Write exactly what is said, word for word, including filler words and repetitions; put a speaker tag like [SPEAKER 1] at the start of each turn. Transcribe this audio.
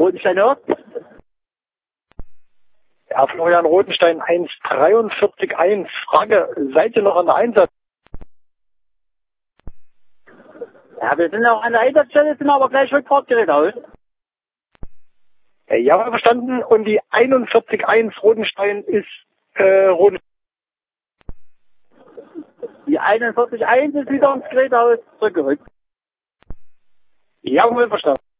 [SPEAKER 1] Rotenstein hört.
[SPEAKER 2] Ja, Florian Rotenstein, eins dreiundvierzig eins. Frage, seid ihr noch an der Einsatz?
[SPEAKER 1] Ja, wir sind auch an der Einsatzstelle, sind aber gleich Rückfahrtgerät aus.
[SPEAKER 2] Ja, verstanden. Und die einundvierzig eins Rotenstein ist äh, Rotenstein.
[SPEAKER 1] Die einundvierzig eins ist wieder ins Geräthaus zurückgerückt.
[SPEAKER 2] Jawohl, verstanden.